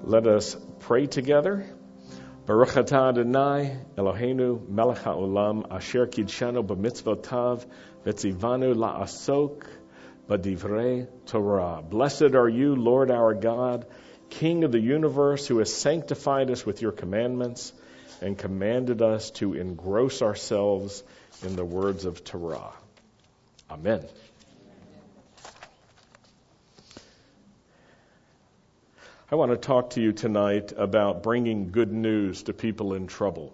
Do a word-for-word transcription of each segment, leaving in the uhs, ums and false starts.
Let us pray together. Baruch atah Adonai Eloheinu melech haolam asher kidshanu b'mitzvotav v'tzivanu la'asok b'divrei Torah. Blessed are you, Lord our God, King of the universe, who has sanctified us with your commandments and commanded us to engross ourselves in the words of Torah. Amen. I want to talk to you tonight about bringing good news to people in trouble.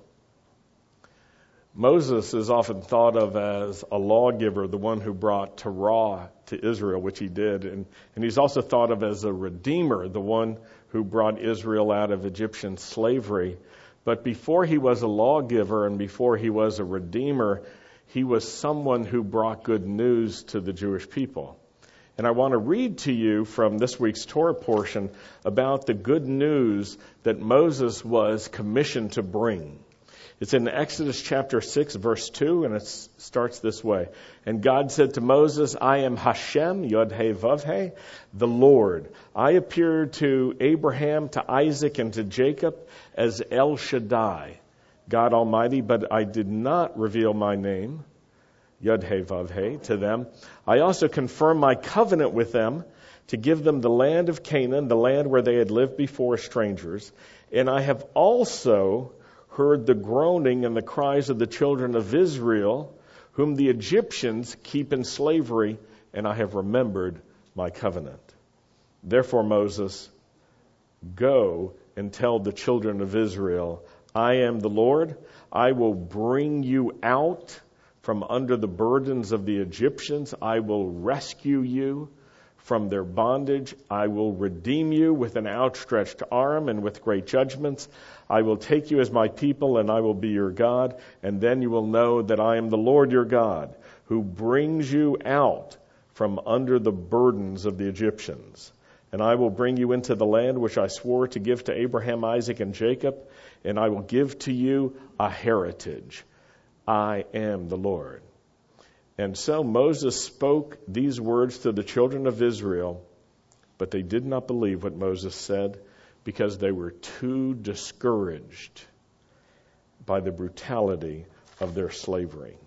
Moses is often thought of as a lawgiver, the one who brought Torah to Israel, which he did. And, and he's also thought of as a redeemer, the one who brought Israel out of Egyptian slavery. But before he was a lawgiver and before he was a redeemer, he was someone who brought good news to the Jewish people. And I want to read to you from this week's Torah portion about the good news that Moses was commissioned to bring. It's in Exodus chapter six, verse two, and it starts this way. And God said to Moses, I am Hashem, Yod-Heh Vav-Heh, the Lord. I appeared to Abraham, to Isaac, and to Jacob as El Shaddai, God Almighty, but I did not reveal my name, Yod-Heh Vav-Heh, to them. I also confirmed my covenant with them to give them the land of Canaan, the land where they had lived before strangers. And I have also heard the groaning and the cries of the children of Israel, whom the Egyptians keep in slavery, and I have remembered my covenant. Therefore, Moses, go and tell the children of Israel, I am the Lord. I will bring you out from under the burdens of the Egyptians. I will rescue you from their bondage. I will redeem you with an outstretched arm and with great judgments. I will take you as my people, and I will be your God. And then you will know that I am the Lord your God, who brings you out from under the burdens of the Egyptians. And I will bring you into the land which I swore to give to Abraham, Isaac, and Jacob, and I will give to you a heritage. I am the Lord. And so Moses spoke these words to the children of Israel, but they did not believe what Moses said because they were too discouraged by the brutality of their slavery.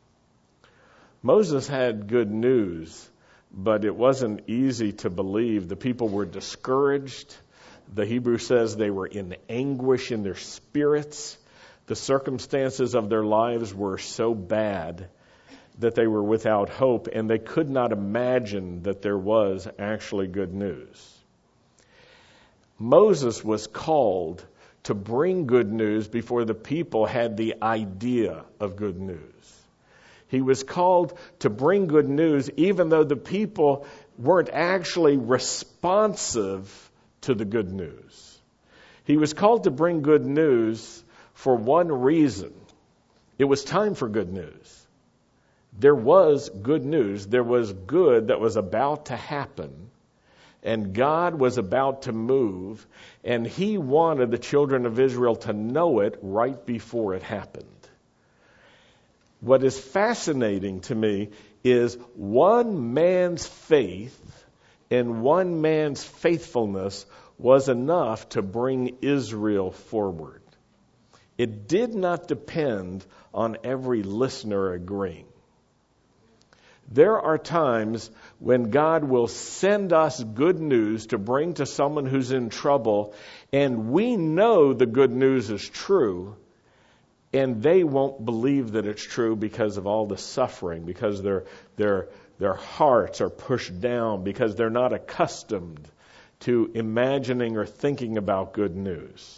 Moses had good news, but it wasn't easy to believe. The people were discouraged. The Hebrew says they were in anguish in their spirits. The circumstances of their lives were so bad that they were without hope, and they could not imagine that there was actually good news. Moses was called to bring good news before the people had the idea of good news. He was called to bring good news even though the people weren't actually responsive to the good news. He was called to bring good news for one reason. It was time for good news. There was good news. There was good that was about to happen. And God was about to move. And he wanted the children of Israel to know it right before it happened. What is fascinating to me is one man's faith and one man's faithfulness was enough to bring Israel forward. It did not depend on every listener agreeing. There are times when God will send us good news to bring to someone who's in trouble, and we know the good news is true, and they won't believe that it's true because of all the suffering, because their their their hearts are pushed down, because they're not accustomed to imagining or thinking about good news.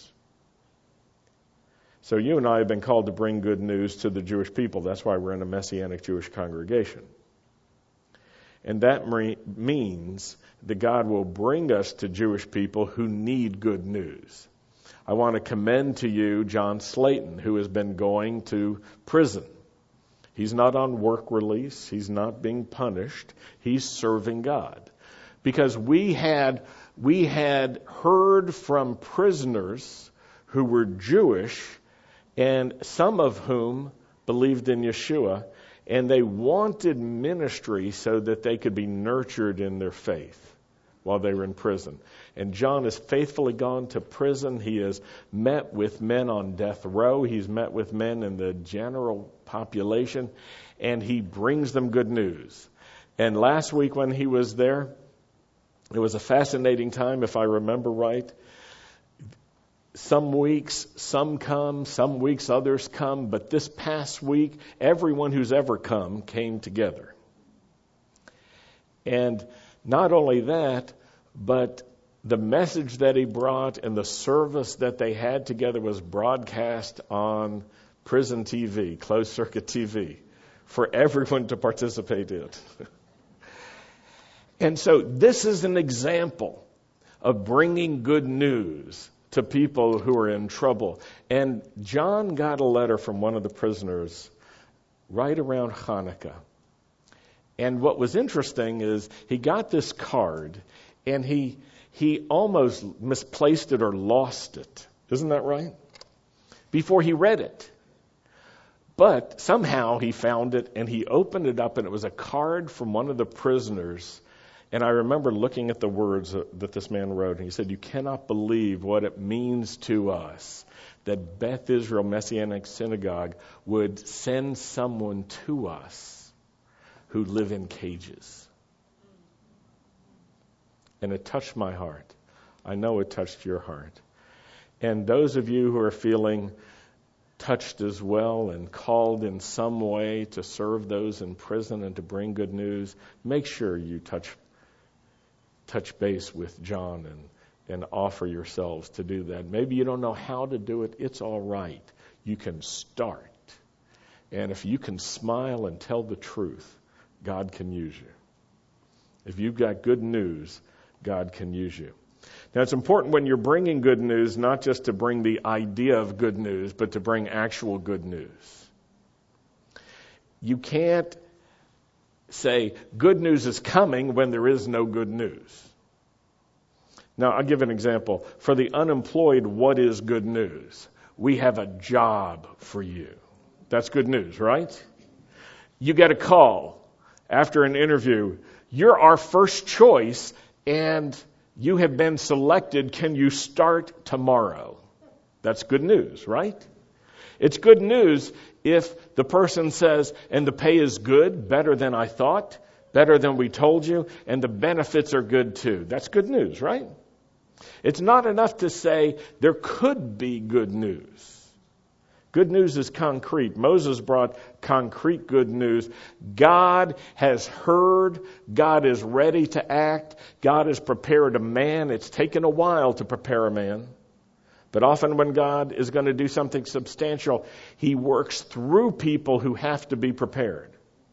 So you and I have been called to bring good news to the Jewish people. That's why we're in a Messianic Jewish congregation. And that means that God will bring us to Jewish people who need good news. I want to commend to you John Slayton, who has been going to prison. He's not on work release. He's not being punished. He's serving God. Because we had, we had heard from prisoners who were Jewish, and some of whom believed in Yeshua, and they wanted ministry so that they could be nurtured in their faith. while they were in prison. And John has faithfully gone to prison. He has met with men on death row. He's met with men in the general population, and he brings them good news. And last week when he was there, it was a fascinating time, if I remember right. Some weeks, some come, some weeks others come, but this past week, everyone who's ever come came together. And not only that, but the message that he brought and the service that they had together was broadcast on prison T V, closed circuit T V, for everyone to participate in. And so this is an example of bringing good news to people who are in trouble. And John got a letter from one of the prisoners right around Hanukkah. And what was interesting is he got this card, and he he almost misplaced it or lost it. Isn't that right? Before he read it. But somehow he found it, and he opened it up, and it was a card from one of the prisoners. And I remember looking at the words that this man wrote, and he said, "You cannot believe what it means to us that Beth Israel Messianic Synagogue would send someone to us who live in cages." And it touched my heart. I know it touched your heart. And those of you who are feeling touched as well and called in some way to serve those in prison and to bring good news, make sure you touch touch base with John and, and offer yourselves to do that. Maybe you don't know how to do it. It's all right. You can start. And if you can smile and tell the truth, God can use you. If you've got good news, God can use you. Now, it's important when you're bringing good news, not just to bring the idea of good news, but to bring actual good news. You can't say good news is coming when there is no good news. Now, I'll give an example. For the unemployed, what is good news? We have a job for you. That's good news, right? You get a call after an interview. You're our first choice, and you have been selected. Can you start tomorrow? That's good news, right? It's good news if the person says, and the pay is good, better than I thought, better than we told you, and the benefits are good too. That's good news, right? It's not enough to say there could be good news. Good news is concrete. Moses brought concrete good news. God has heard. God is ready to act. God has prepared a man. It's taken a while to prepare a man. But often when God is going to do something substantial, he works through people who have to be prepared.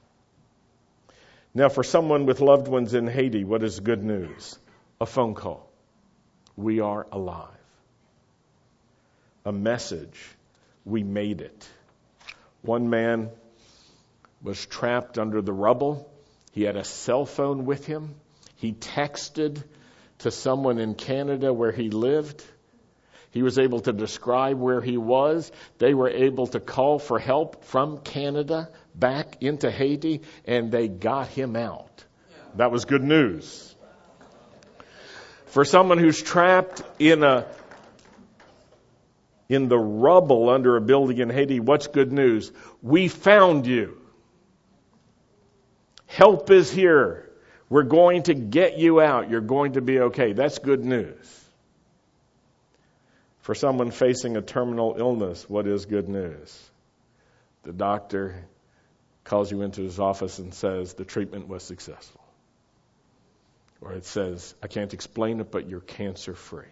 Now, for someone with loved ones in Haiti, what is good news? A phone call. We are alive. A message. We made it. One man was trapped under the rubble. He had a cell phone with him. He texted to someone in Canada where he lived. He was able to describe where he was. They were able to call for help from Canada back into Haiti, and they got him out. That was good news. For someone who's trapped in a in the rubble under a building in Haiti, what's good news? We found you. Help is here. We're going to get you out. You're going to be okay. That's good news. For someone facing a terminal illness, what is good news? The doctor calls you into his office and says the treatment was successful. Or it says, I can't explain it, but you're cancer-free.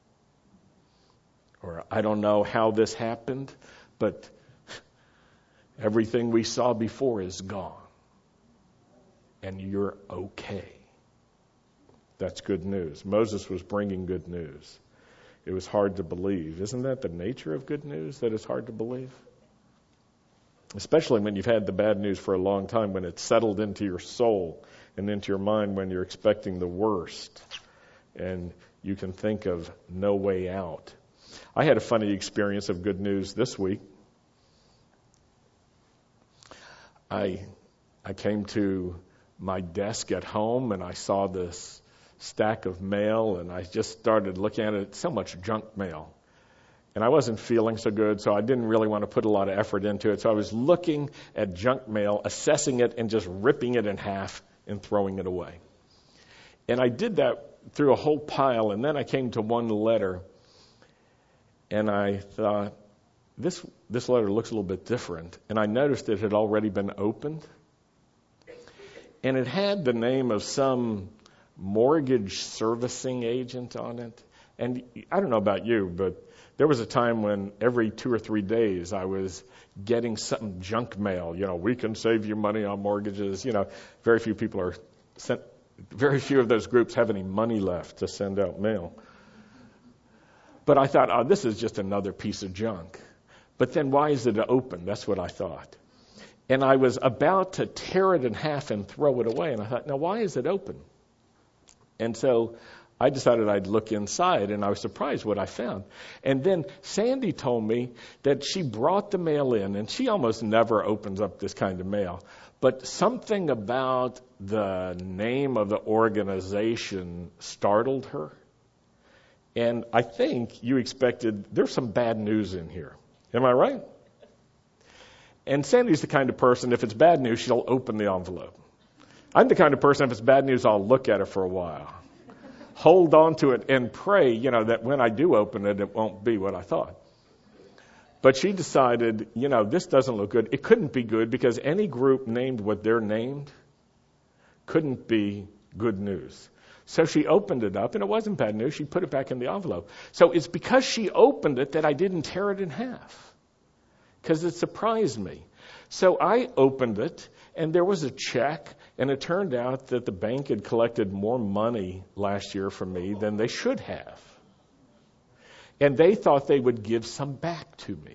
Or I don't know how this happened, but everything we saw before is gone. And you're okay. That's good news. Moses was bringing good news. It was hard to believe. Isn't that the nature of good news, that it's hard to believe? Especially when you've had the bad news for a long time, when it's settled into your soul and into your mind, when you're expecting the worst and you can think of no way out. I had a funny experience of good news this week. I I came to my desk at home and I saw this stack of mail, and I just started looking at it. So much junk mail. And I wasn't feeling so good, so I didn't really want to put a lot of effort into it. So I was looking at junk mail, assessing it, and just ripping it in half and throwing it away. And I did that through a whole pile, and then I came to one letter, and I thought, this this letter looks a little bit different. And I noticed it had already been opened. And it had the name of some mortgage servicing agent on it. And I don't know about you, but there was a time when every two or three days I was getting some junk mail. You know, we can save you money on mortgages. You know, very few people are sent, very few of those groups have any money left to send out mail. But I thought, oh, this is just another piece of junk. But then why is it open? That's what I thought. And I was about to tear it in half and throw it away. And I thought, now why is it open? And so I decided I'd look inside, and I was surprised what I found. And then Sandy told me that she brought the mail in, and she almost never opens up this kind of mail. But something about the name of the organization startled her. And I think you expected, there's some bad news in here. Am I right? And Sandy's the kind of person, if it's bad news, she'll open the envelope. I'm the kind of person, if it's bad news, I'll look at it for a while. Hold on to it and pray, you know, that when I do open it, it won't be what I thought. But she decided, you know, this doesn't look good. It couldn't be good because any group named what they're named couldn't be good news. So she opened it up, and it wasn't bad news. She put it back in the envelope. So it's because she opened it that I didn't tear it in half, because it surprised me. So I opened it, and there was a check, and it turned out that the bank had collected more money last year from me than they should have. And they thought they would give some back to me.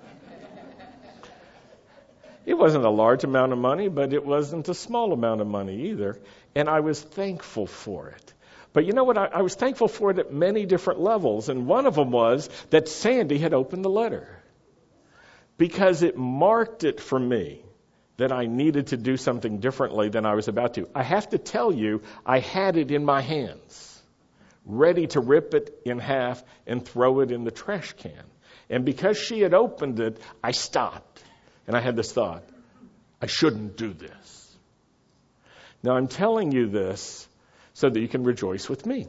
It wasn't a large amount of money, but it wasn't a small amount of money either. And I was thankful for it. But you know what? I, I was thankful for it at many different levels. And one of them was that Sandy had opened the letter, because it marked it for me that I needed to do something differently than I was about to. I have to tell you, I had it in my hands, ready to rip it in half and throw it in the trash can. And because she had opened it, I stopped. And I had this thought, I shouldn't do this. Now I'm telling you this so that you can rejoice with me.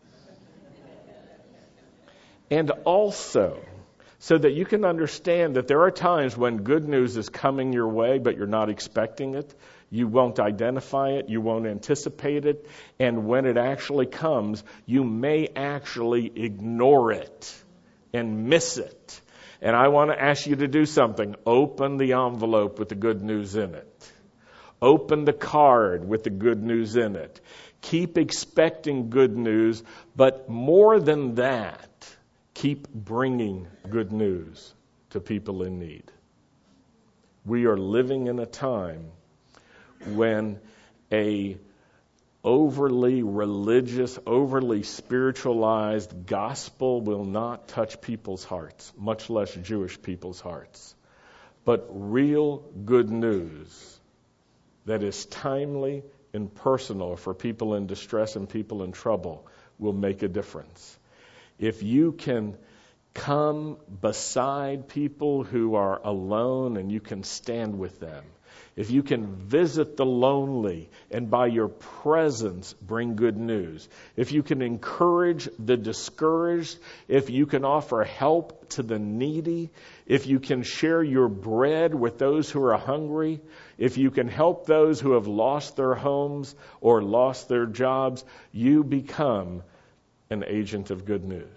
And also, so that you can understand that there are times when good news is coming your way, but you're not expecting it. You won't identify it. You won't anticipate it. And when it actually comes, you may actually ignore it and miss it. And I want to ask you to do something. Open the envelope with the good news in it. Open the card with the good news in it. Keep expecting good news, but more than that, keep bringing good news to people in need. We are living in a time when a overly religious, overly spiritualized gospel will not touch people's hearts, much less Jewish people's hearts. But real good news that is timely and personal for people in distress and people in trouble will make a difference. If you can come beside people who are alone and you can stand with them, if you can visit the lonely and by your presence bring good news, if you can encourage the discouraged, if you can offer help to the needy, if you can share your bread with those who are hungry, if you can help those who have lost their homes or lost their jobs, you become an agent of good news.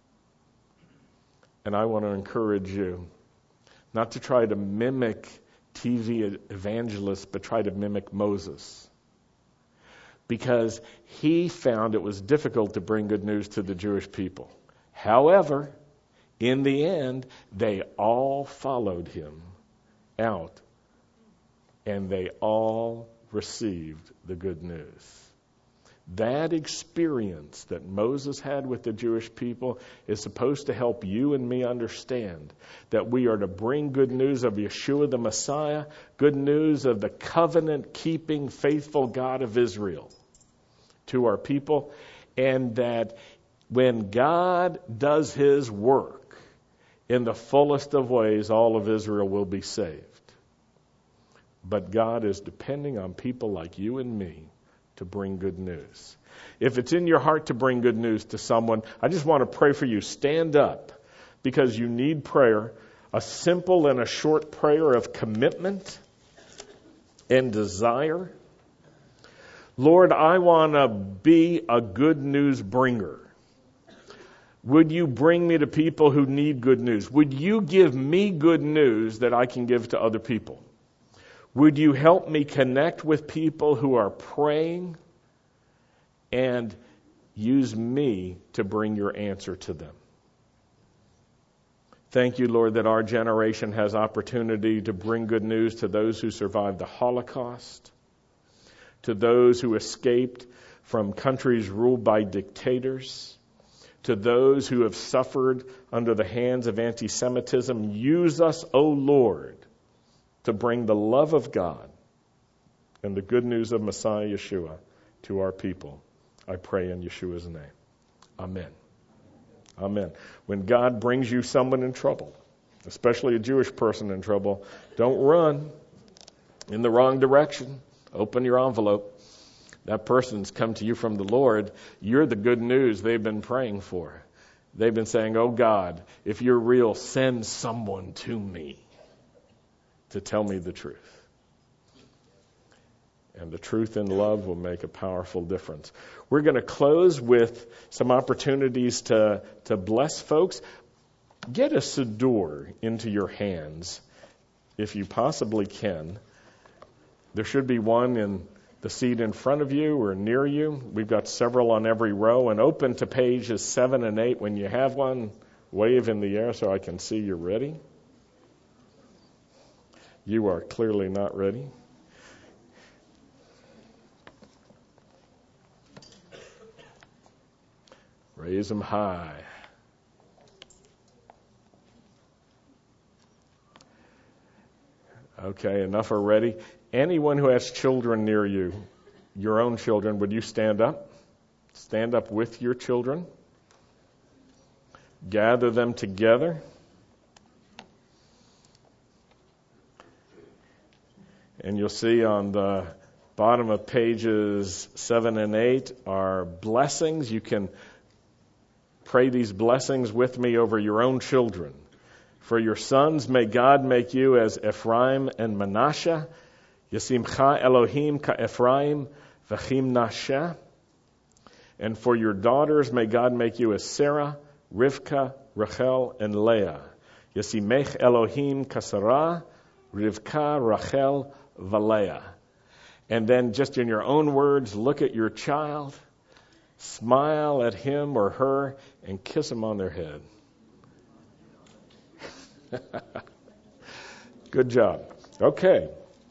And I want to encourage you not to try to mimic T V evangelists, but try to mimic Moses. Because he found it was difficult to bring good news to the Jewish people. However, in the end, they all followed him out, and they all received the good news. That experience that Moses had with the Jewish people is supposed to help you and me understand that we are to bring good news of Yeshua the Messiah, good news of the covenant-keeping, faithful God of Israel. to our people, and that when God does his work in the fullest of ways, all of Israel will be saved. But God is depending on people like you and me to bring good news. If it's in your heart to bring good news to someone, I just want to pray for you. Stand up, because you need prayer. A simple and a short prayer of commitment and desire. Lord, I want to be a good news bringer. Would you bring me to people who need good news? Would you give me good news that I can give to other people? Would you help me connect with people who are praying, and use me to bring your answer to them? Thank you, Lord, that our generation has opportunity to bring good news to those who survived the Holocaust, to those who escaped from countries ruled by dictators, to those who have suffered under the hands of anti-Semitism. Use us, O Lord, to bring the love of God and the good news of Messiah Yeshua to our people. I pray in Yeshua's name. Amen. Amen. When God brings you someone in trouble, especially a Jewish person in trouble, don't run in the wrong direction. Open your envelope. That person's come to you from the Lord. You're the good news they've been praying for. They've been saying, oh God, if you're real, send someone to me to tell me the truth. And the truth in love will make a powerful difference. We're going to close with some opportunities to, to bless folks. Get a siddur into your hands if you possibly can. There should be one in the seat in front of you or near you. We've got several on every row. And open to pages seven and eight. When you have one, wave in the air so I can see you're ready. You are clearly not ready. Raise them high. Okay, enough are ready. Anyone who has children near you, your own children, would you stand up? Stand up with your children. Gather them together. And you'll see on the bottom of pages seven and eight are blessings. You can pray these blessings with me over your own children. For your sons, may God make you as Ephraim and Manasseh. Yasimcha Elohim ka Ephraim v'chim Nasha. And for your daughters, may God make you as Sarah, Rivka, Rachel, and Leah. Yasimech Elohim ka Sarah, Rivka, Rachel, v'Leah. And then just in your own words, look at your child, smile at him or her, and kiss them on their head. Good job. Okay.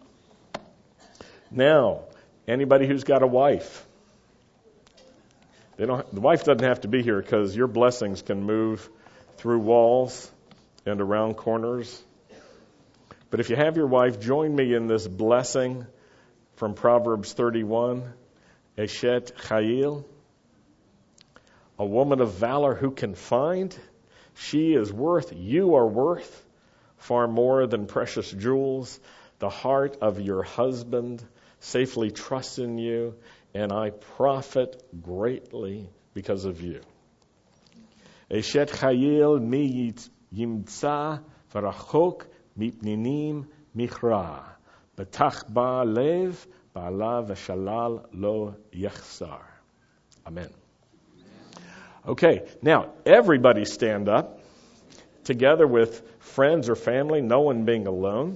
Now, anybody who's got a wife, they don't. The wife doesn't have to be here because your blessings can move through walls and around corners. But if you have your wife, join me in this blessing from Proverbs thirty-one. Eshet Chayil, a woman of valor who can find. She is worth, you are worth, far more than precious jewels. The heart of your husband safely trusts in you, and I profit greatly because of you. Eshet Chayil mi yimtza v'rachok mipninim michra. Betach ba lev ba'ala v'shalal lo yechsar. Amen. Okay, now everybody stand up together with friends or family, no one being alone.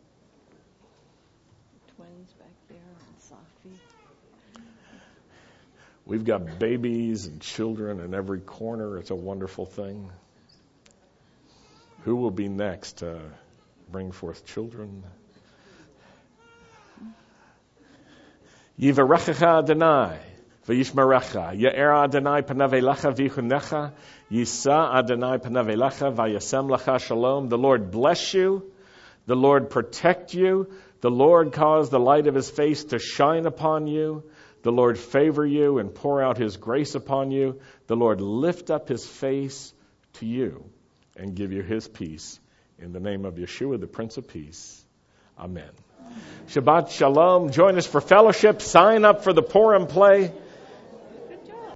Twins back there on Safi. We've got babies and children in every corner. It's a wonderful thing. Who will be next to bring forth children? Yivarechecha Adonai. V'yishmerecha, Ye'er Adonai panav elecha v'yichunecha, Yisa Adonai panav elecha v'yasem lecha shalom. The Lord bless you, the Lord protect you, the Lord cause the light of His face to shine upon you, The Lord favor you and pour out his grace upon you. The Lord lift up his face to you and give you his peace. In the name of Yeshua, the Prince of Peace. Amen. Shabbat Shalom. Join us for fellowship. Sign up for the Purim play.